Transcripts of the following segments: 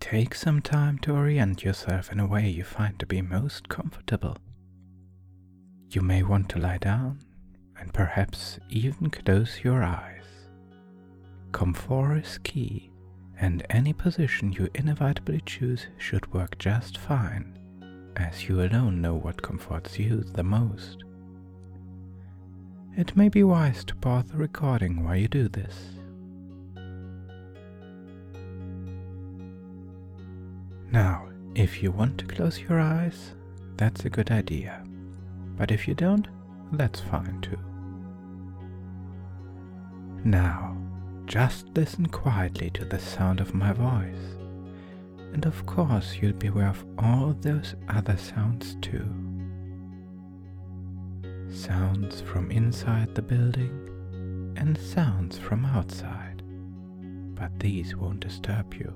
Take some time to orient yourself in a way you find to be most comfortable. You may want to lie down and perhaps even close your eyes. Comfort is key, and any position you inevitably choose should work just fine, as you alone know what comforts you the most. It may be wise to pause the recording while you do this. Now, if you want to close your eyes, that's a good idea. But if you don't, that's fine too. Now, just listen quietly to the sound of my voice. And of course, you'll be aware of all those other sounds too. Sounds from inside the building and sounds from outside. But these won't disturb you.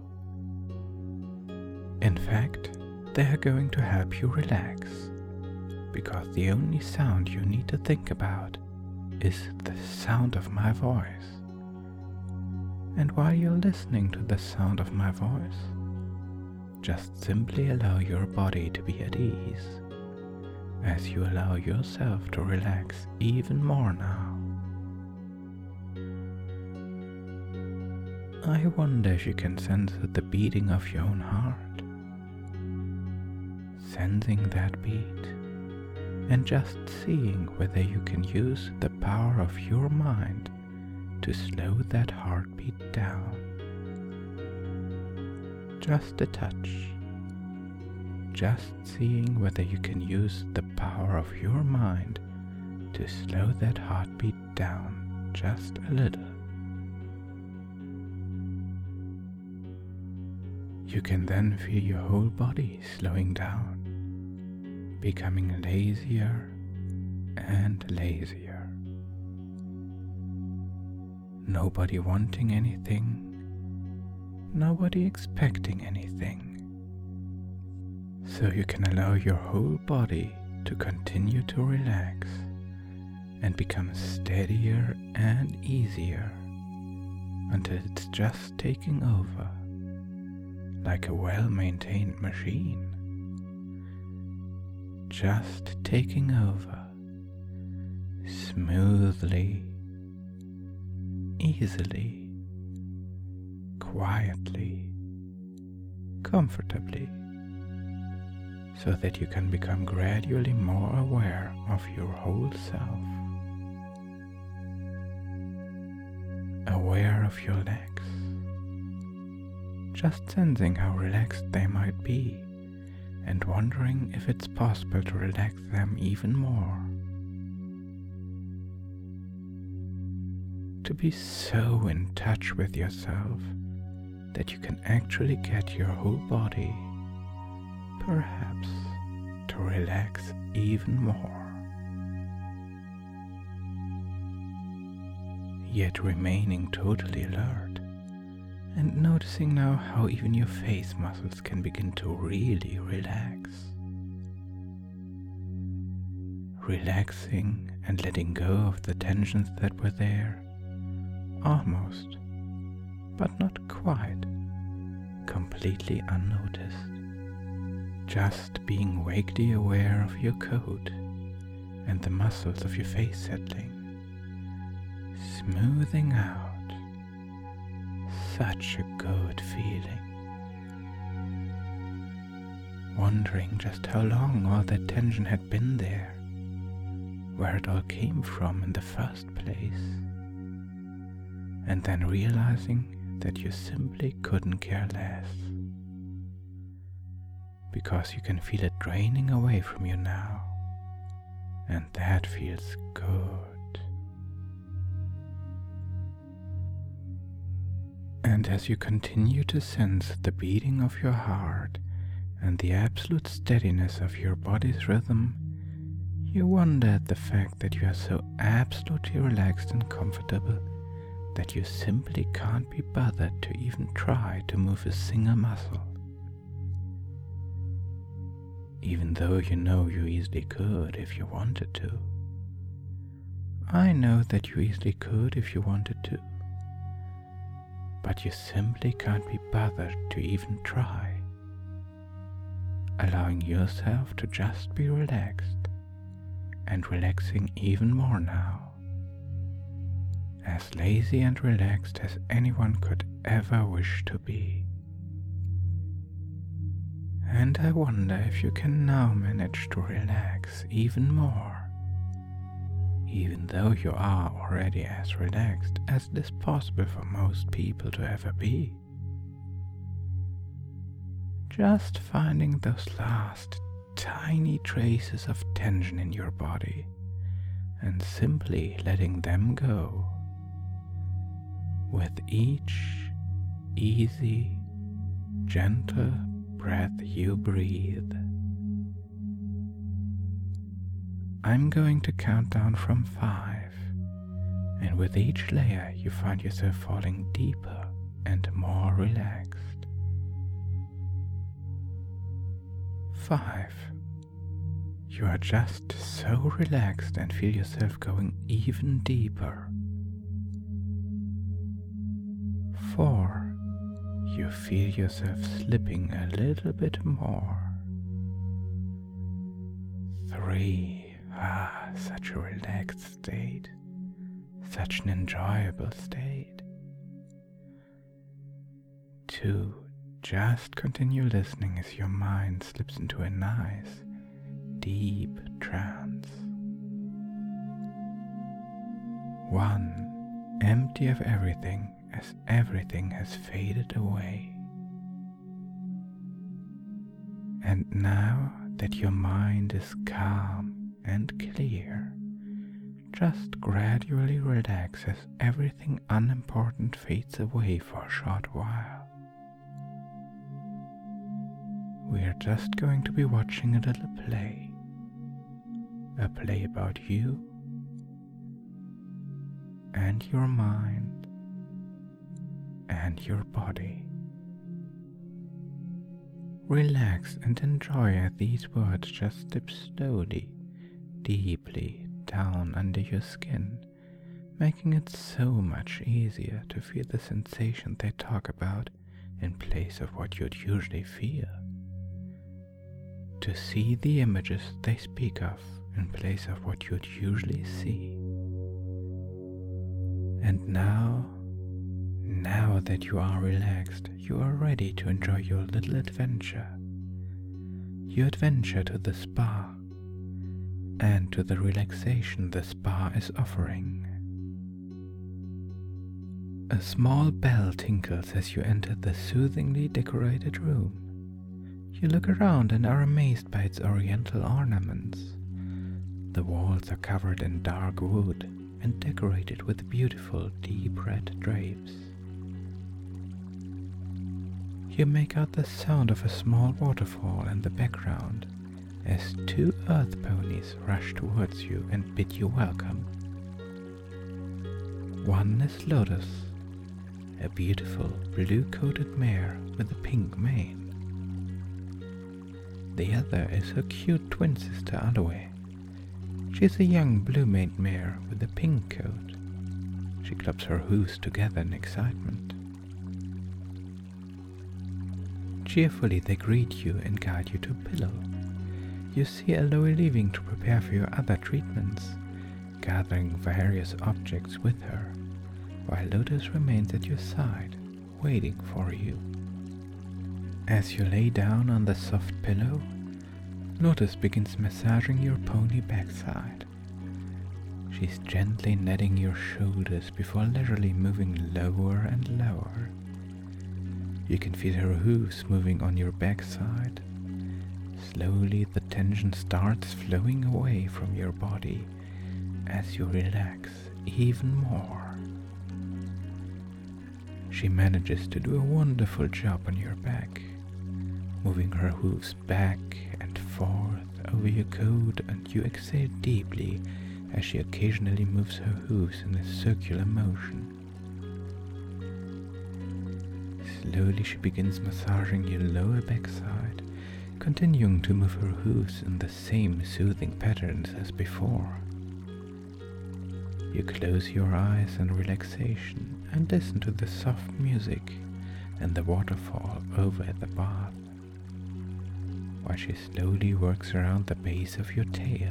In fact, they are going to help you relax, because the only sound you need to think about is the sound of my voice. And while you're listening to the sound of my voice, just simply allow your body to be at ease, as you allow yourself to relax even more now. I wonder if you can sense the beating of your own heart. Sensing that beat, and just seeing whether you can use the power of your mind to slow that heartbeat down. Just a touch. Just seeing whether you can use the power of your mind to slow that heartbeat down just a little. You can then feel your whole body slowing down, becoming lazier and lazier. Nobody wanting anything, nobody expecting anything. So you can allow your whole body to continue to relax and become steadier and easier until it's just taking over, like a well-maintained machine. Just taking over, smoothly, easily, quietly, comfortably, so that you can become gradually more aware of your whole self. Aware of your legs, just sensing how relaxed they might be, and wondering if it's possible to relax them even more. To be so in touch with yourself that you can actually get your whole body, perhaps, to relax even more. Yet remaining totally alert, and noticing now how even your face muscles can begin to really relax. Relaxing and letting go of the tensions that were there, almost, but not quite, completely unnoticed. Just being vaguely aware of your coat and the muscles of your face settling, smoothing out. Such a good feeling. Wondering just how long all that tension had been there, where it all came from in the first place, and then realizing that you simply couldn't care less, because you can feel it draining away from you now, and that feels good. And as you continue to sense the beating of your heart and the absolute steadiness of your body's rhythm, you wonder at the fact that you are so absolutely relaxed and comfortable that you simply can't be bothered to even try to move a single muscle. Even though you know you easily could if you wanted to. I know that you easily could if you wanted to. but you simply can't be bothered to even try, allowing yourself to just be relaxed and relaxing even more now, as lazy and relaxed as anyone could ever wish to be. And I wonder if you can now manage to relax even more, even though you are already as relaxed as it is possible for most people to ever be. Just finding those last tiny traces of tension in your body and simply letting them go with each easy, gentle breath you breathe. I'm going to count down from 5, and with each layer you find yourself falling deeper and more relaxed. 5. You are just so relaxed and feel yourself going even deeper. 4. You feel yourself slipping a little bit more. 3. Such a relaxed state, such an enjoyable state. 2. Just continue listening as your mind slips into a nice, deep trance. 1. Empty of everything as everything has faded away. And now that your mind is calm and clear, just gradually relax as everything unimportant fades away for a short while. We are just going to be watching a little play. A play about you and your mind and your body. Relax and enjoy as these words just slip slowly, deeply down under your skin, making it so much easier to feel the sensation they talk about in place of what you'd usually feel. To see the images they speak of in place of what you'd usually see. And now that you are relaxed, you are ready to enjoy your little adventure. Your adventure to the spa and to the relaxation the spa is offering. A small bell tinkles as you enter the soothingly decorated room. You look around and are amazed by its oriental ornaments. The walls are covered in dark wood and decorated with beautiful deep red drapes. You make out the sound of a small waterfall in the background as 2 earth ponies rush towards you and bid you welcome. One is Lotus, a beautiful blue-coated mare with a pink mane. The other is her cute twin sister Aloe. She's a young blue-maned mare with a pink coat. She claps her hooves together in excitement. Cheerfully they greet you and guide you to a pillow. You see Aloe leaving to prepare for your other treatments, gathering various objects with her, while Lotus remains at your side, waiting for you. As you lay down on the soft pillow, Lotus begins massaging your pony backside. She's gently kneading your shoulders before leisurely moving lower and lower. You can feel her hooves moving on your backside. Slowly the tension starts flowing away from your body as you relax even more. She manages to do a wonderful job on your back, moving her hooves back and forth over your coat, and you exhale deeply as she occasionally moves her hooves in a circular motion. Slowly she begins massaging your lower backside, continuing to move her hooves in the same soothing patterns as before. You close your eyes in relaxation and listen to the soft music and the waterfall over the bath, while she slowly works around the base of your tail.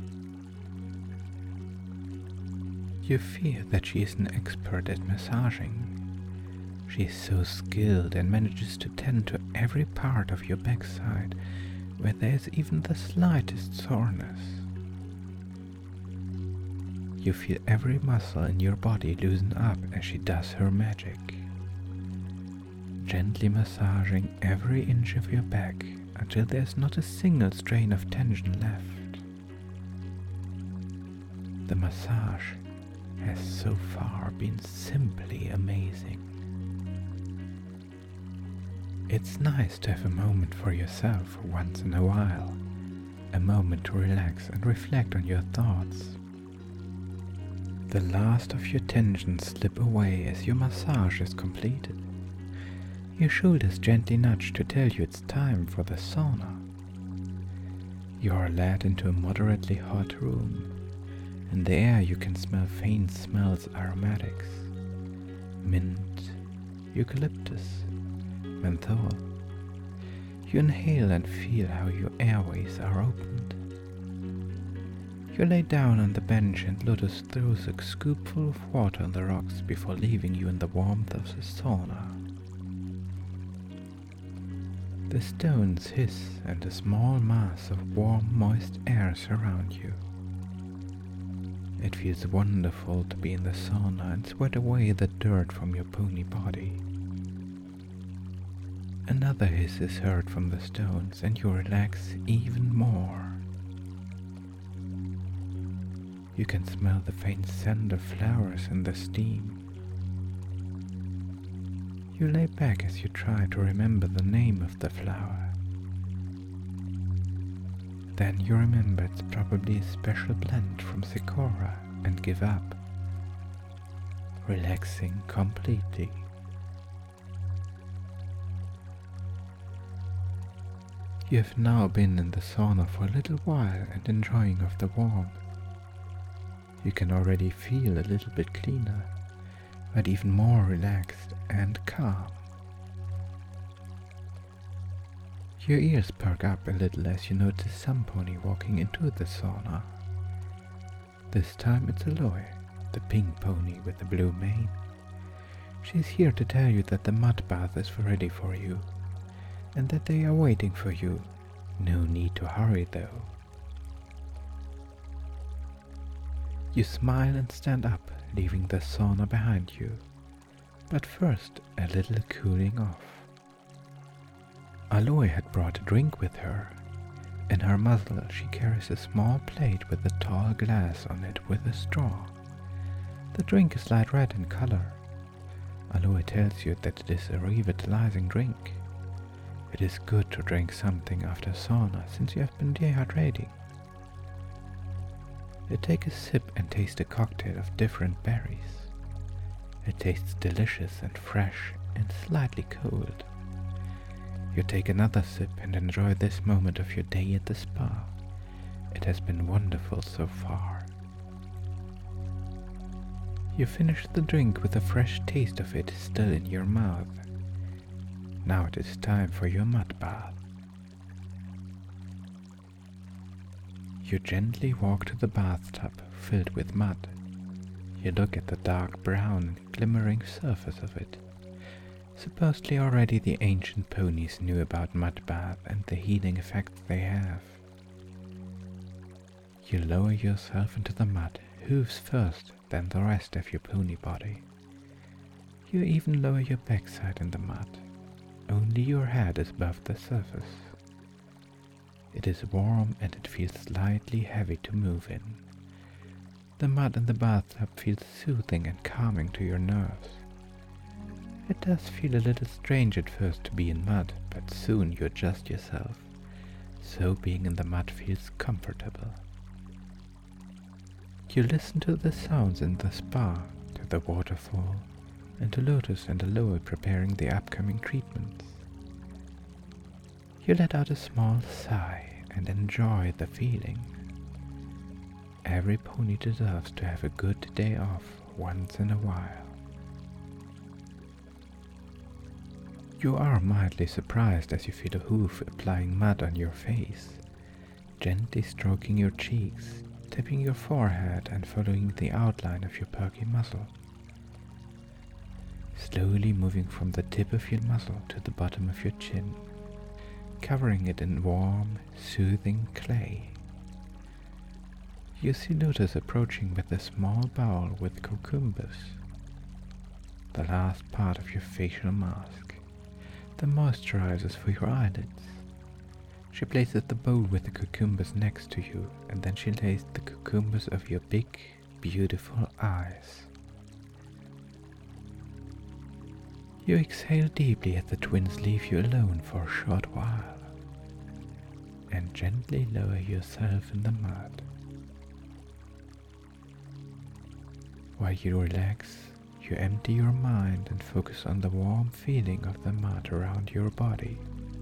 You feel that she is an expert at massaging. She is so skilled and manages to tend to every part of your backside where there is even the slightest soreness. You feel every muscle in your body loosen up as she does her magic, gently massaging every inch of your back until there's not a single strain of tension left. The massage has so far been simply amazing. It's nice to have a moment for yourself once in a while, a moment to relax and reflect on your thoughts. The last of your tensions slip away as your massage is completed. Your shoulders gently nudge to tell you it's time for the sauna. You are led into a moderately hot room. In the air you can smell faint smells, aromatics, mint, eucalyptus, menthol. You inhale and feel how your airways are opened. You lay down on the bench and Lotus throws a scoopful of water on the rocks before leaving you in the warmth of the sauna. The stones hiss and a small mass of warm, moist air surround you. It feels wonderful to be in the sauna and sweat away the dirt from your pony body. Another hiss is heard from the stones and you relax even more. You can smell the faint scent of flowers in the steam. You lay back as you try to remember the name of the flower. Then you remember it's probably a special blend from Sakura and give up, relaxing completely. You have now been in the sauna for a little while and enjoying of the warmth. You can already feel a little bit cleaner, but even more relaxed and calm. Your ears perk up a little as you notice some pony walking into the sauna. This time it's Aloy, the pink pony with the blue mane. She's here to tell you that the mud bath is ready for you, and that they are waiting for you. No need to hurry though. You smile and stand up, leaving the sauna behind you. But first, a little cooling off. Aloy had brought a drink with her. In her muzzle she carries a small plate with a tall glass on it with a straw. The drink is light red in color. Aloy tells you that it is a revitalizing drink. It is good to drink something after sauna since you have been dehydrating. You take a sip and taste a cocktail of different berries. It tastes delicious and fresh and slightly cold. You take another sip and enjoy this moment of your day at the spa. It has been wonderful so far. You finish the drink with a fresh taste of it still in your mouth. Now it is time for your mud bath. You gently walk to the bathtub filled with mud. You look at the dark brown and glimmering surface of it. Supposedly already the ancient ponies knew about mud bath and the healing effects they have. You lower yourself into the mud, hooves first, then the rest of your pony body. You even lower your backside in the mud. Only your head is above the surface. It is warm and it feels slightly heavy to move in. The mud in the bathtub feels soothing and calming to your nerves. It does feel a little strange at first to be in mud, but soon you adjust yourself, so being in the mud feels comfortable. You listen to the sounds in the spa, to the waterfall, and to Lotus and Aloy preparing the upcoming treatments. You let out a small sigh and enjoy the feeling. every pony deserves to have a good day off once in a while. You are mildly surprised as you feel a hoof applying mud on your face, gently stroking your cheeks, tipping your forehead and following the outline of your perky muzzle. Slowly moving from the tip of your muzzle to the bottom of your chin, covering it in warm, soothing clay. You see Lotus approaching with a small bowl with cucumbers, the last part of your facial mask, the moisturizers for your eyelids. She places the bowl with the cucumbers next to you, and then she lays the cucumbers over your big, beautiful eyes. You exhale deeply as the twins leave you alone for a short while, and gently lower yourself in the mud. While you relax, you empty your mind and focus on the warm feeling of the mud around your body.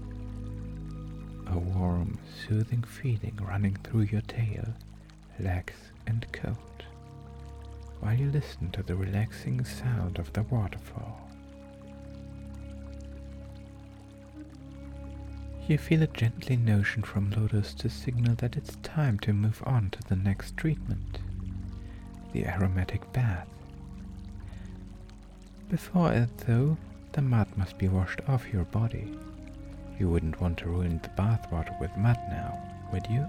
A warm, soothing feeling running through your tail, legs and coat, while you listen to the relaxing sound of the waterfall. You feel a gently motion from Lotus to signal that it's time to move on to the next treatment, the aromatic bath. Before it though, the mud must be washed off your body. You wouldn't want to ruin the bathwater with mud now, would you?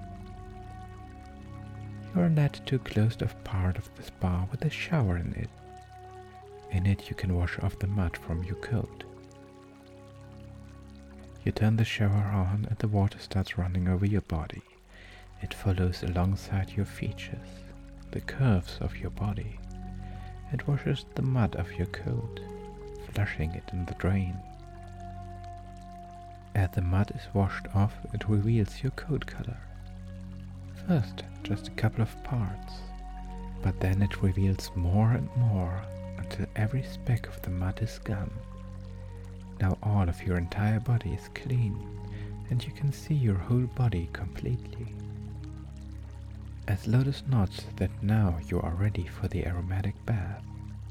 You are led to a closed-off part of the spa with a shower in it. In it you can wash off the mud from your coat. You turn the shower on and the water starts running over your body. It follows alongside your features, the curves of your body. It washes the mud off your coat, flushing it in the drain. As the mud is washed off, it reveals your coat color. First, just a couple of parts, but then it reveals more and more until every speck of the mud is gone. Now all of your entire body is clean, and you can see your whole body completely. As Lotus nods that now you are ready for the aromatic bath.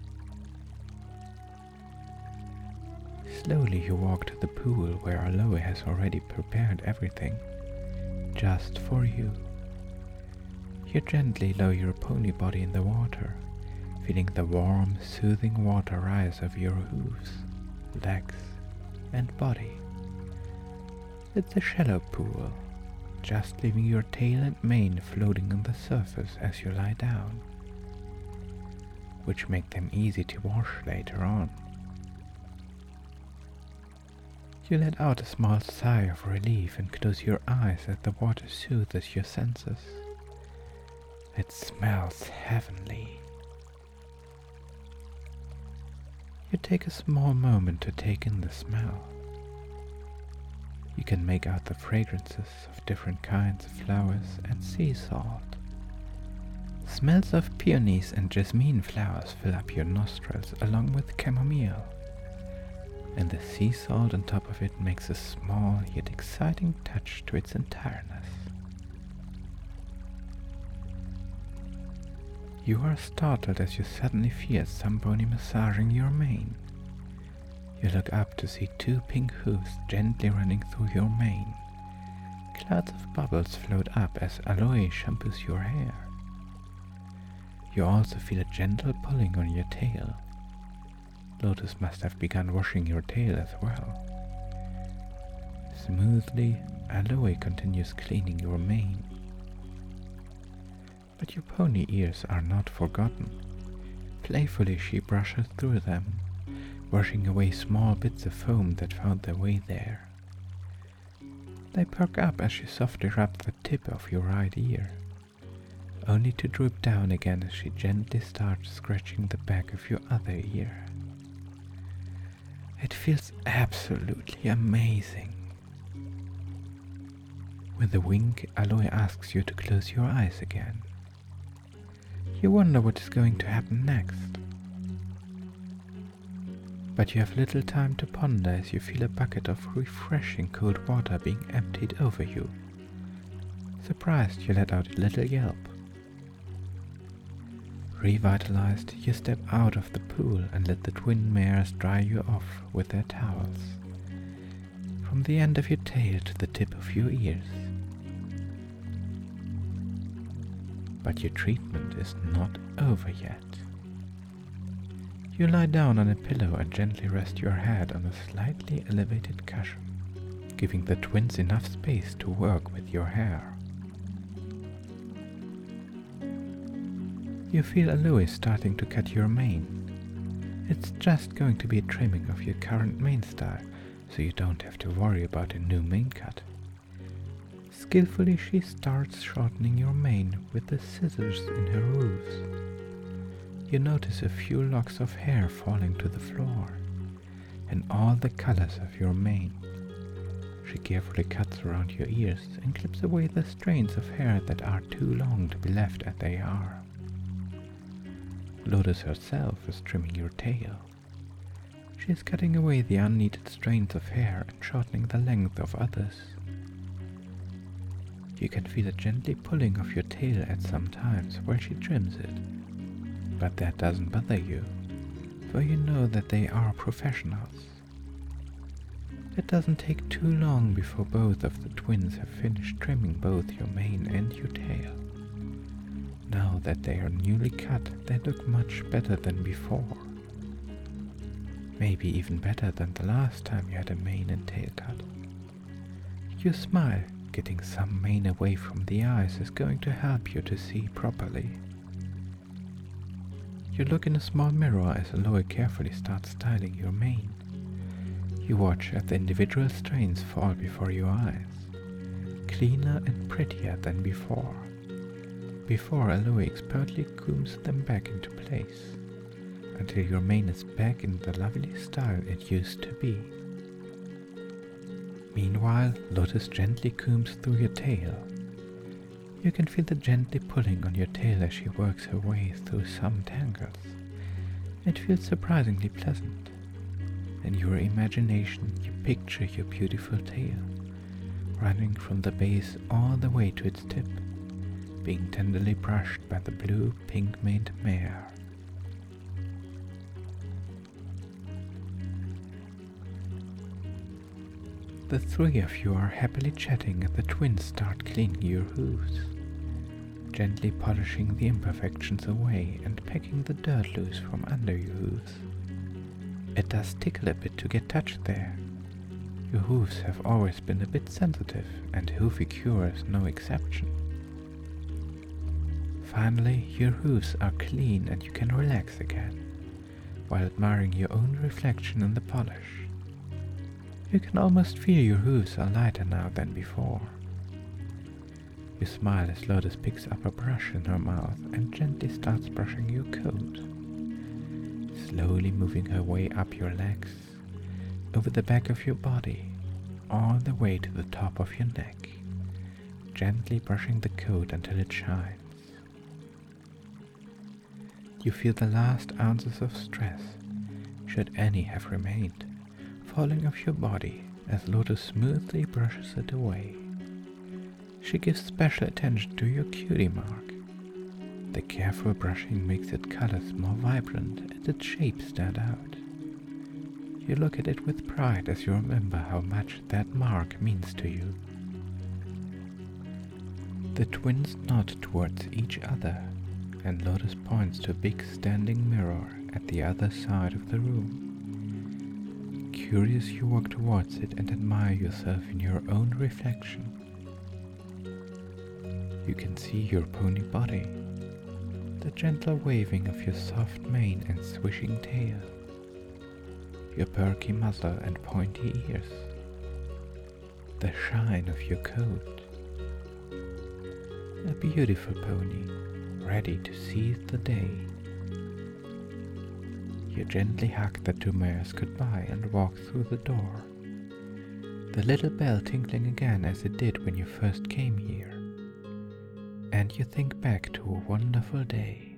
Slowly you walk to the pool where Aloe has already prepared everything, just for you. You gently lower your pony body in the water, feeling the warm, soothing water rise over your hooves, legs, and body. It's a shallow pool, just leaving your tail and mane floating on the surface as you lie down, which make them easy to wash later on. You let out a small sigh of relief and close your eyes as the water soothes your senses. It smells heavenly. You take a small moment to take in the smell. You can make out the fragrances of different kinds of flowers and sea salt. Smells of peonies and jasmine flowers fill up your nostrils along with chamomile, and the sea salt on top of it makes a small yet exciting touch to its entireness. You are startled as you suddenly feel somebody massaging your mane. You look up to see two pink hooves gently running through your mane. Clouds of bubbles float up as Aloe shampoos your hair. You also feel a gentle pulling on your tail. Lotus must have begun washing your tail as well. Smoothly, Aloe continues cleaning your mane. But your pony ears are not forgotten. Playfully she brushes through them, washing away small bits of foam that found their way there. They perk up as she softly rubs the tip of your right ear, only to droop down again as she gently starts scratching the back of your other ear. It feels absolutely amazing. With a wink, Aloe asks you to close your eyes again. You wonder what is going to happen next. But you have little time to ponder as you feel a bucket of refreshing cold water being emptied over you. Surprised, you let out a little yelp. Revitalized, you step out of the pool and let the twin mares dry you off with their towels, from the end of your tail to the tip of your ears. But your treatment is not over yet. You lie down on a pillow and gently rest your head on a slightly elevated cushion, giving the twins enough space to work with your hair. You feel Aloe starting to cut your mane. It's just going to be a trimming of your current mane style, so you don't have to worry about a new mane cut. Skillfully she starts shortening your mane with the scissors in her hooves. You notice a few locks of hair falling to the floor, and all the colors of your mane. She carefully cuts around your ears and clips away the strands of hair that are too long to be left as they are. Lotus herself is trimming your tail. She is cutting away the unneeded strands of hair and shortening the length of others. You can feel it gently pulling off your tail at some times while she trims it, but that doesn't bother you, for you know that they are professionals. It doesn't take too long before both of the twins have finished trimming both your mane and your tail. Now that they are newly cut, they look much better than before. Maybe even better than the last time you had a mane and tail cut. You smile. Getting some mane away from the eyes is going to help you to see properly. You look in a small mirror as Aloe carefully starts styling your mane. You watch as the individual strands fall before your eyes, cleaner and prettier than before. Before Aloe expertly combs them back into place, until your mane is back in the lovely style it used to be. Meanwhile, Lotus gently combs through your tail. You can feel the gently pulling on your tail as she works her way through some tangles. It feels surprisingly pleasant. In your imagination, you picture your beautiful tail, running from the base all the way to its tip, being tenderly brushed by the blue pink-maned mare. The three of you are happily chatting as the twins start cleaning your hooves, gently polishing the imperfections away and pecking the dirt loose from under your hooves. It does tickle a bit to get touched there. Your hooves have always been a bit sensitive, and Hoofy-Cure is no exception. Finally, your hooves are clean and you can relax again, while admiring your own reflection in the polish. You can almost feel your hooves are lighter now than before. You smile as Lotus picks up a brush in her mouth and gently starts brushing your coat, slowly moving her way up your legs, over the back of your body, all the way to the top of your neck, gently brushing the coat until it shines. You feel the last ounces of stress, should any have remained, falling off your body as Lotus smoothly brushes it away. She gives special attention to your cutie mark. The careful brushing makes its colors more vibrant and its shape stand out. You look at it with pride as you remember how much that mark means to you. The twins nod towards each other, and Lotus points to a big standing mirror at the other side of the room. Curious, you walk towards it and admire yourself in your own reflection. You can see your pony body, the gentle waving of your soft mane and swishing tail, your perky muzzle and pointy ears, the shine of your coat. A beautiful pony, ready to seize the day. You gently hug the two mares goodbye and walk through the door, the little bell tinkling again as it did when you first came here. And you think back to a wonderful day.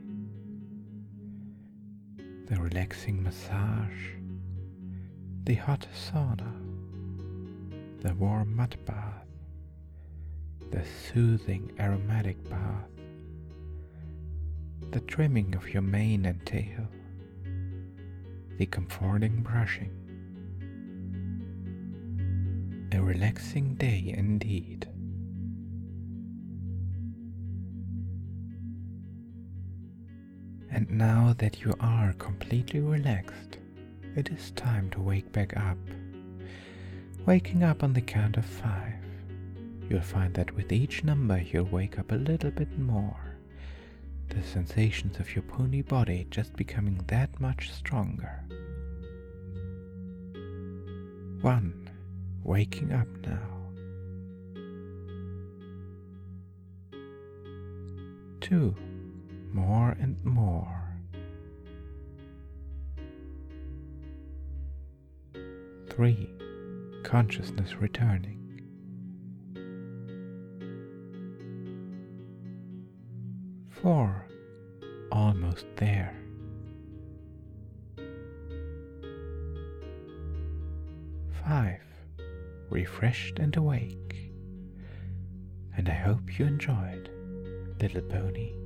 The relaxing massage, the hot sauna, the warm mud bath, the soothing aromatic bath, the trimming of your mane and tail, the comforting brushing. A relaxing day indeed. And now that you are completely relaxed, it is time to wake back up. Waking up on the count of 5. You'll find that with each number you'll wake up a little bit more. The sensations of your pony body just becoming that much stronger. 1. Waking up now. 2. More and more. 3. Consciousness returning. 4. Almost there. 5. Refreshed and awake. And I hope you enjoyed, little pony.